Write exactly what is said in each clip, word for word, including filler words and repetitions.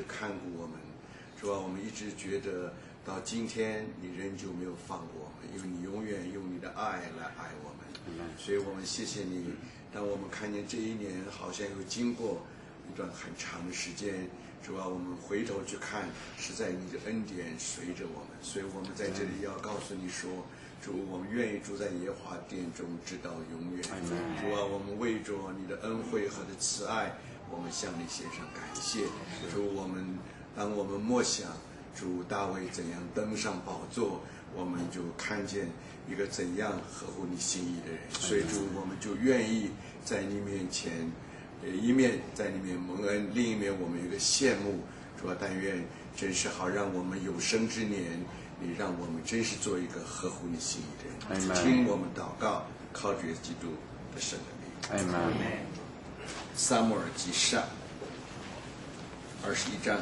看顾我们，主啊，我们一直觉得到今天你仍旧没有放过我们，因为你永远用你的爱来爱我们，所以我们谢谢你。当我们看见这一年好像又经过一段很长的时间，主啊，我们回头去看，是在你的恩典随着我们，所以我们在这里要告诉你说，主，我们愿意住在耶和华殿中直到永远。主啊，我们为着你的恩惠和的慈爱，我们向你献上感谢。主，我们当我们默想主大卫怎样登上宝座，我们就看见一个怎样合乎你心意的人，所以主，我们就愿意在你面前，呃，一面在你面蒙恩，另一面我们有一个羡慕。主啊，但愿真是好让我们有生之年，你让我们真是做一个合乎你心意的人。听我们祷告，靠主耶稣基督的圣名。阿门。撒母耳记上二十一章。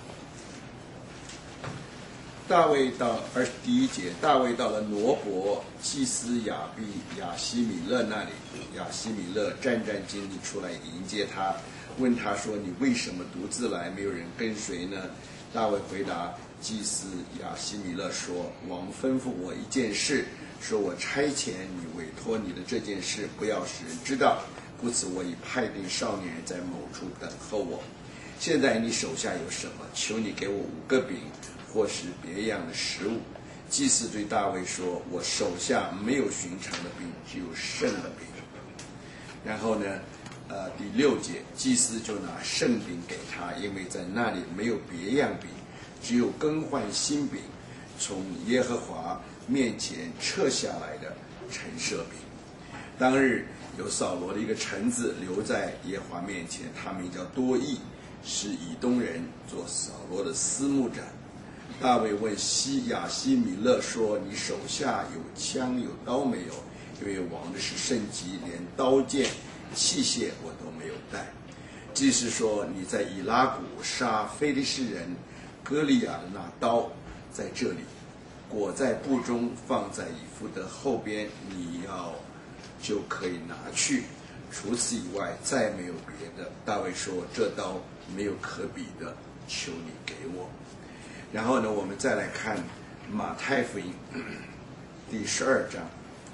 大卫到二十第一节，大卫到了挪伯祭司亚比亚希米勒那里，亚希米勒战战兢兢出来迎接他，问他说：“你为什么独自来，没有人跟随呢？”大卫回答祭司亚希米勒说：“王吩咐我一件事，说我差遣你委托你的这件事，不要使人知道，故此我已派定少年人在某处等候我。现在你手下有什么？求你给我五个饼，或是别样的食物。”祭司对大卫说：“我手下没有寻常的饼，只有剩的饼。”然后呢，呃，第六节，祭司就拿圣饼给他，因为在那里没有别样饼，只有更换新饼，从耶和华面前撤下来的陈设饼。当日有扫罗的一个臣子留在耶和华面前，他名叫多益，是以东人，做扫罗的司牧长。大卫问西亚希米勒说：“你手下有枪有刀没有？因为王的是圣极，连刀剑器械我都没有带。”祭司说：“你在以拉谷杀非利士人歌利亚的那刀在这里，裹在布中，放在以弗得后边，你要就可以拿去。除此以外，再没有别的。”大卫说：“这刀没有可比的，求你给我。”然后呢，我们再来看马太福音第十二章。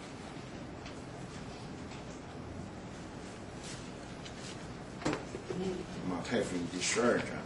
马太福音第十二章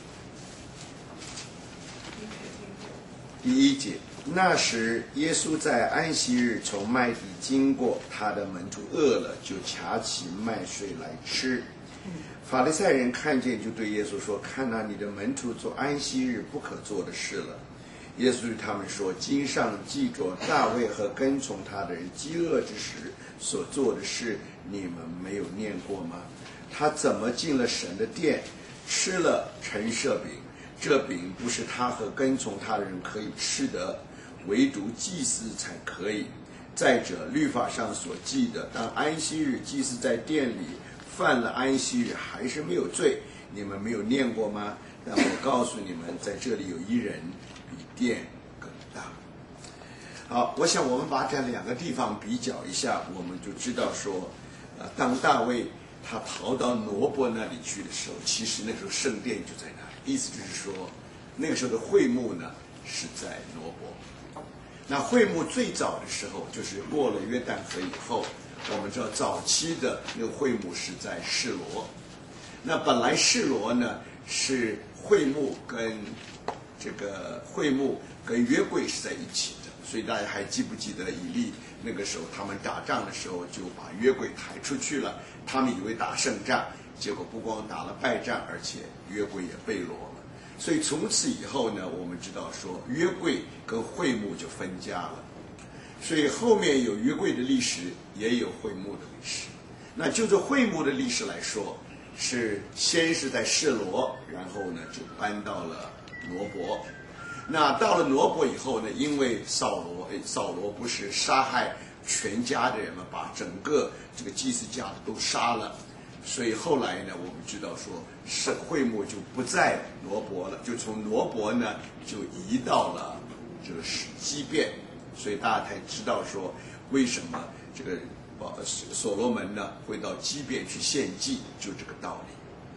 第一节，那时耶稣在安息日从麦地经过，他的门徒饿了，就掐起麦穗来吃。法利赛人看见，就对耶稣说：“看哪，你的门徒做安息日不可做的事了。”耶稣对他们说：“经上记着大卫和跟从他的人饥饿之时所做的事，你们没有念过吗？他怎么进了神的殿，吃了陈设饼？这饼不是他和跟从他的人可以吃的，唯独祭司才可以。再者，律法上所记的，当安息日祭司在殿里犯了安息日，还是没有罪，你们没有念过吗？但我告诉你们，在这里有一人比殿更大。”好，我想我们把这两个地方比较一下，我们就知道说，呃，当大卫他逃到挪伯那里去的时候，其实那时候圣殿就在那里，意思就是说，那个时候的会幕呢是在挪伯。那会幕最早的时候，就是过了约旦河以后。我们知道早期的那个会幕是在示罗，那本来示罗呢是会幕跟这个会幕跟约柜是在一起的，所以大家还记不记得以利那个时候他们打仗的时候就把约柜抬出去了，他们以为打胜仗，结果不光打了败仗，而且约柜也被掳了。所以从此以后呢，我们知道说约柜跟会幕就分家了。所以后面有约柜的历史，也有会幕的历史。那就这会幕的历史来说，是先是在示罗，然后呢就搬到了挪伯。那到了挪伯以后呢，因为扫罗，扫罗不是杀害全家的人嘛，把整个这个祭司家都杀了，所以后来呢，我们知道说，是会幕就不在挪伯了，就从挪伯呢就移到了这个基遍。所以大家才知道说，为什么这个所罗门呢会到基遍去献祭，就这个道理啊。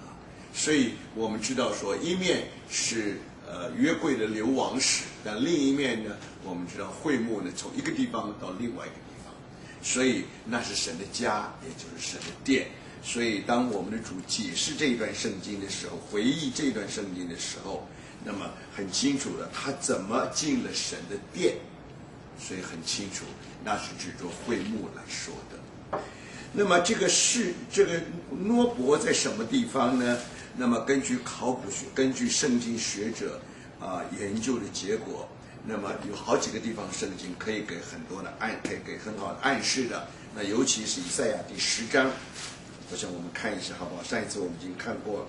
所以我们知道说，一面是呃约柜的流亡史，但另一面呢，我们知道会幕呢从一个地方到另外一个地方，所以那是神的家，也就是神的殿。所以当我们的主解释这一段圣经的时候，回忆这段圣经的时候，那么很清楚了他怎么进了神的殿，所以很清楚那是指着会幕来说的。那么这个是这个挪伯在什么地方呢？那么根据考古学，根据圣经学者啊、呃、研究的结果，那么有好几个地方圣经可以给很多的暗，可以给很好的暗示的。那尤其是以赛亚第十章，我想我们看一下好不好？上一次我们已经看过了。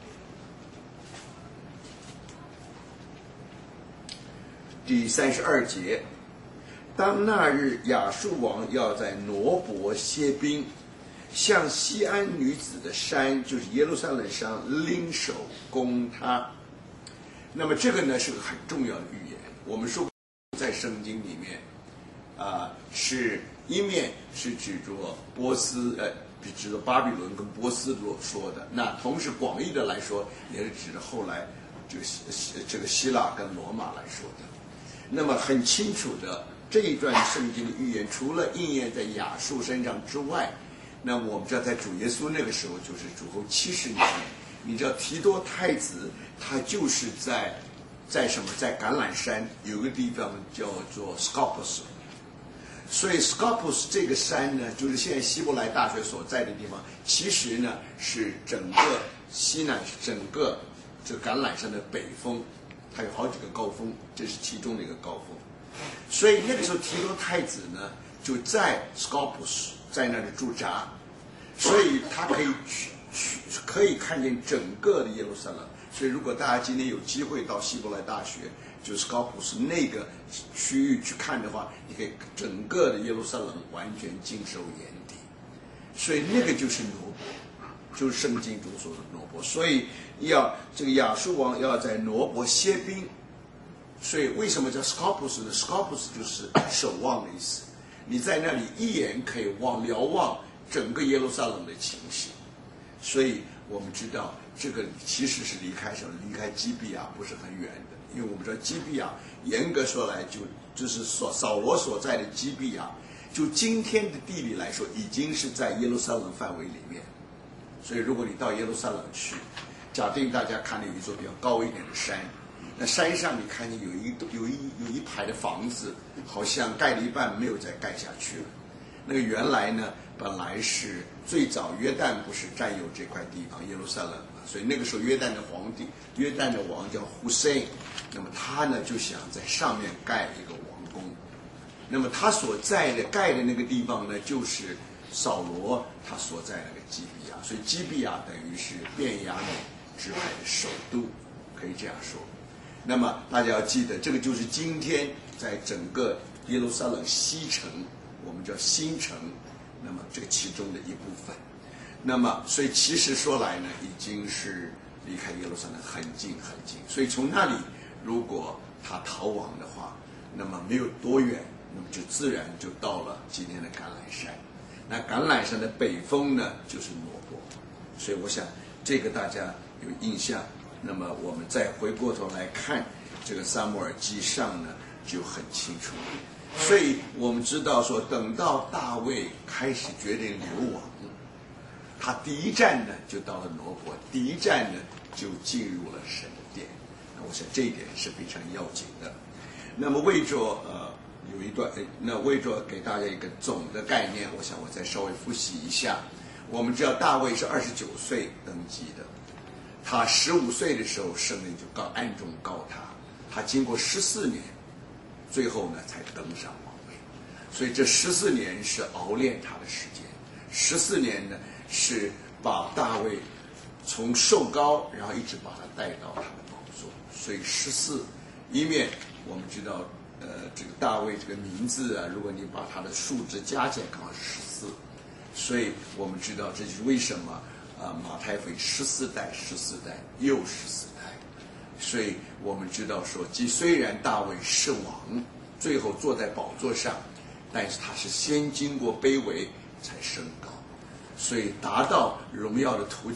第三十二节，当那日亚述王要在挪伯歇兵，向西安女子的山，就是耶路撒冷上拎手攻他。那么这个呢是个很重要的预言。我们说在圣经里面啊、呃，是一面是指着波斯，呃，指着巴比伦跟波斯所说的。那同时广义的来说，也是指着后来这个这个希腊跟罗马来说的。那么很清楚的，这一段圣经的预言，除了应验在亚述身上之外，那我们知道在主耶稣那个时候，就是主后七十年，你知道提多太子他就是在在什么，在橄榄山有个地方叫做 Scopus， 所以 Scopus 这个山呢，就是现在希伯来大学所在的地方，其实呢是整个西南整个这橄榄山的北峰。它有好几个高峰，这是其中的一个高峰。所以那个时候提多太子呢就在 Scopus 在那里驻扎，所以他可以去去可以看见整个的耶路撒冷。所以如果大家今天有机会到希伯来大学，就 Scopus 那个区域去看的话，你可以整个的耶路撒冷完全尽收眼底。所以那个就是挪伯，就是圣经中说的挪伯。所以要这个亚述王要在挪伯歇兵，所以为什么叫 Scopus 呢？ Scopus 就是守望的意思。你在那里一眼可以望瞭望整个耶路撒冷的情形。所以我们知道这个其实是离开什么？离开基比亚不是很远的，因为我们知道基比亚严格说来就就是所扫罗所在的基比亚，就今天的地理来说，已经是在耶路撒冷范围里面。所以如果你到耶路撒冷去，假定大家看到有一座比较高一点的山，那山上你看见有一有一有一排的房子，好像盖了一半没有再盖下去了。那个原来呢，本来是最早约旦不是占有这块地方耶路撒冷嘛，所以那个时候约旦的皇帝，约旦的王叫 Hussein， 那么他呢就想在上面盖一个王宫。那么他所在的盖的那个地方呢，就是扫罗他所在那个基比亚，所以基比亚等于是便雅悯支派的首都，可以这样说。那么大家要记得，这个就是今天在整个耶路撒冷西城，我们叫新城，那么这个其中的一部分。那么所以其实说来呢，已经是离开耶路撒冷很近很近。所以从那里如果他逃亡的话，那么没有多远，那么就自然就到了今天的橄榄山。那橄榄山的北峰呢，就是挪伯。所以我想这个大家有印象。那么我们再回过头来看这个撒母耳记上呢，就很清楚。所以我们知道说，等到大卫开始决定流亡，他第一站呢就到了挪伯，第一站呢就进入了神的殿。那我想这一点是非常要紧的。那么为着呃有一段，那为着给大家一个总的概念，我想我再稍微复习一下。我们知道大卫是二十九岁登基的，他十五岁的时候圣灵就告暗中告他，他经过十四年，最后呢才登上王位。所以这十四年是熬炼他的时间，十四年呢是把大卫从受膏，然后一直把他带到他的宝座。所以十四，一面我们知道，呃，这个大卫这个名字啊，如果你把他的数值加起来，刚好是十四。所以我们知道这就是为什么啊、呃、马太福音十四代十四代又十四代。所以我们知道说，即虽然大卫是王，最后坐在宝座上，但是他是先经过卑微才升高，所以达到荣耀的途径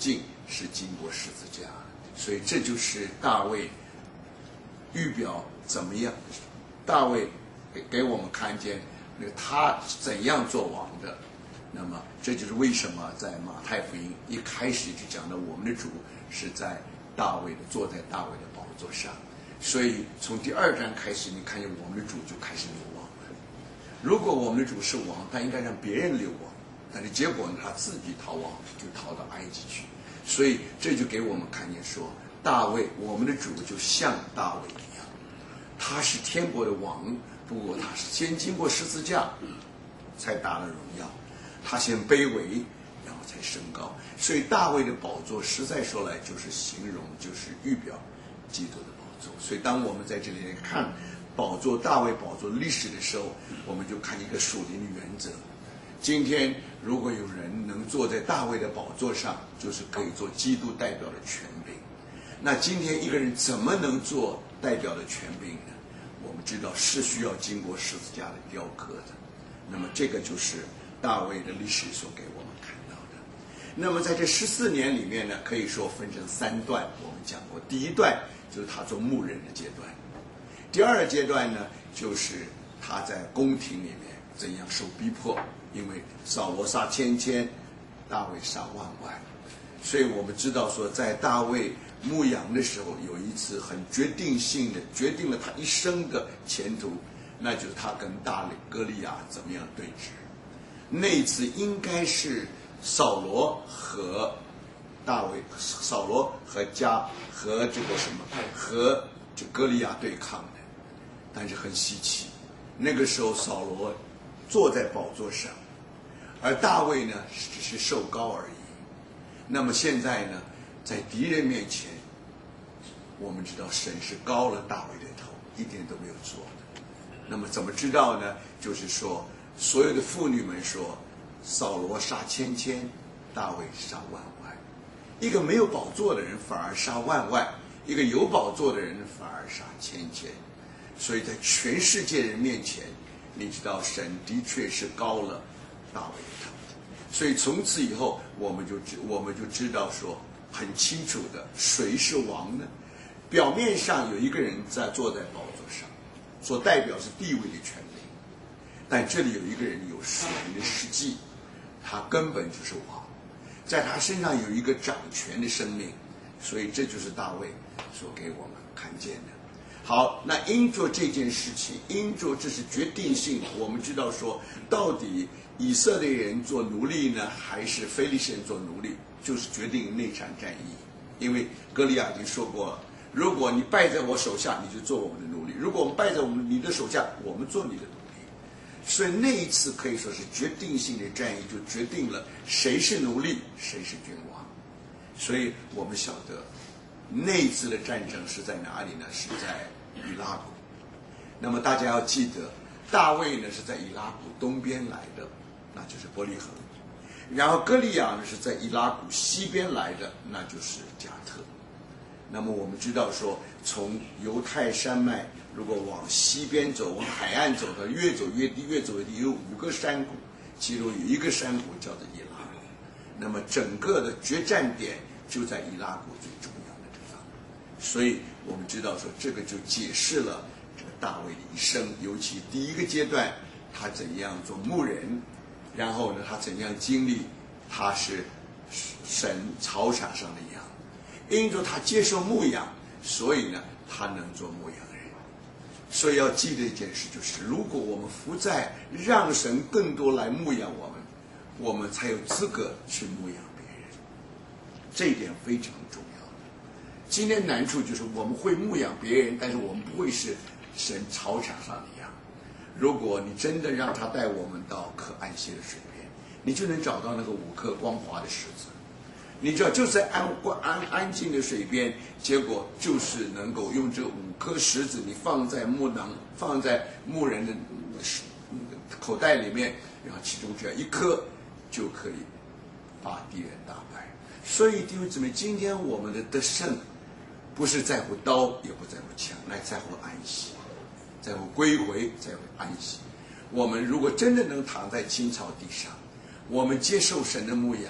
是经过十字架，所以这就是大卫预表怎么样。大卫给给我们看见那个他怎样做王的。那么这就是为什么在马太福音一开始就讲的，我们的主是在大卫的坐在大卫的宝座上。所以从第二章开始，你看见我们的主就开始流亡了。如果我们的主是王，他应该让别人流亡，但是结果呢，他自己逃亡，就逃到埃及去。所以这就给我们看见说，大卫，我们的主就像大卫一样，他是天国的王，不过他是先经过十字架才达了荣耀，他先卑微，然后才升高。所以大卫的宝座实在说来就是形容，就是预表基督的宝座。所以当我们在这里看宝座大卫宝座历史的时候，我们就看一个属灵的原则。今天如果有人能坐在大卫的宝座上，就是可以做基督代表的权柄。那今天一个人怎么能做代表的权柄呢？我们知道是需要经过十字架的雕刻的。那么这个就是大卫的历史所给我们看到的。那么在这十四年里面呢，可以说分成三段，我们讲过。第一段就是他做牧人的阶段，第二阶段呢，就是他在宫廷里面怎样受逼迫，因为扫罗杀千千，大卫杀万万。所以我们知道说，在大卫牧羊的时候，有一次很决定性的决定了他一生的前途，那就是他跟大歌利亚怎么样对峙。那一次应该是扫罗和大卫，扫罗和加和这个什么和这歌利亚对抗的。但是很稀奇，那个时候扫罗坐在宝座上，而大卫呢只是受膏而已。那么现在呢，在敌人面前，我们知道神是膏了大卫的头，一点都没有错的。那么怎么知道呢？就是说，所有的妇女们说，扫罗杀千千，大卫杀万万。一个没有宝座的人反而杀万万，一个有宝座的人反而杀千千。所以在全世界人面前，你知道神的确是膏了大卫的头。所以从此以后，我们就知我们就知道说很清楚的，谁是王呢？表面上有一个人在坐在宝座上，所代表是地位的权利，但这里有一个人有属灵的实际，他根本就是王，在他身上有一个掌权的生命，所以这就是大卫所给我们看见的。好，那因着这件事情，因着这是决定性的，我们知道说，到底以色列人做奴隶呢，还是非利士人做奴隶，就是决定那场战役。因为歌利亚已经说过了，如果你败在我手下，你就做我们的奴隶；如果我们败在我们你的手下，我们做你的奴隶。所以那一次可以说是决定性的战役，就决定了谁是奴隶，谁是君王。所以我们晓得那一次的战争是在哪里呢？是在以拉谷。那么大家要记得，大卫呢是在以拉谷东边来的，那就是伯利恒。然后歌利亚呢是在以拉谷西边来的，那就是加特。那么我们知道说，从犹太山脉如果往西边走，往海岸走的，越走越低，越走越低，有五个山谷，其中有一个山谷叫做以拉谷。那么整个的决战点就在以拉谷最重要的地方。所以我们知道说，这个就解释了这个大卫的一生，尤其第一个阶段他怎样做牧人，然后呢他怎样经历他是神草场上的羊，因着他接受牧养，所以呢他能做牧羊人。所以要记得一件事，就是如果我们不再让神更多来牧养我们，我们才有资格去牧养别人，这一点非常重要。今天难处就是我们会牧养别人，但是我们不会是神草场上的羊。如果你真的让他带我们到可安歇的水边，你就能找到那个五颗光滑的石子。你知道，就在安安安静的水边，结果就是能够用这五颗石子，你放在木囊，放在牧人的口袋里面，然后其中只要一颗，就可以把敌人打败。所以弟兄姊妹，今天我们的得胜，不是在乎刀，也不在乎枪，乃在乎安息，在乎归回，在乎安息。我们如果真的能躺在青草地上，我们接受神的牧养，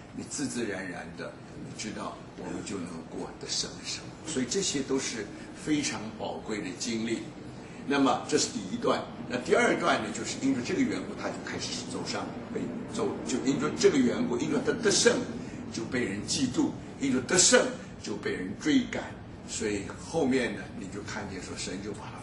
你自自然然的你知道我们就能过得胜的生活。所以这些都是非常宝贵的经历。那么这是第一段。那第二段呢，就是因着这个缘故，他就开始走上被走，就因着这个缘故，因着他得胜就被人嫉妒，因着得胜就被人追赶。所以后面呢，你就看见说神就把他